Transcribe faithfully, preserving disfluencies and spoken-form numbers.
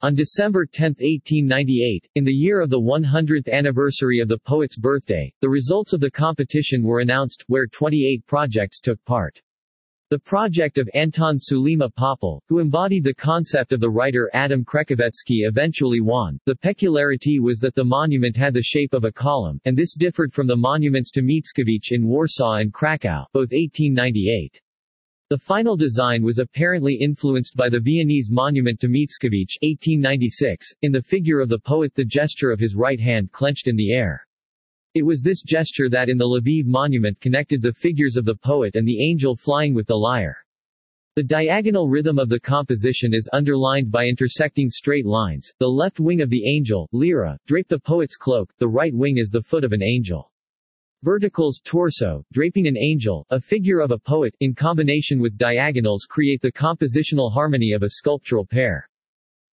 On December tenth eighteen ninety-eight, in the year of the one hundredth anniversary of the poet's birthday, the results of the competition were announced, where twenty-eight projects took part. The project of Anton Sulima Popel, who embodied the concept of the writer Adam Krekowecki, eventually won. The peculiarity was that the monument had the shape of a column, and this differed from the monuments to Mickiewicz in Warsaw and Krakow, both eighteen ninety-eight. The final design was apparently influenced by the Viennese monument to Mickiewicz eighteen ninety-six, in the figure of the poet, the gesture of his right hand clenched in the air. It was this gesture that in the Lviv monument connected the figures of the poet and the angel flying with the lyre. The diagonal rhythm of the composition is underlined by intersecting straight lines. The left wing of the angel, lyra, drape the poet's cloak, the right wing is the foot of an angel. Verticals, torso, draping an angel, a figure of a poet, in combination with diagonals create the compositional harmony of a sculptural pair.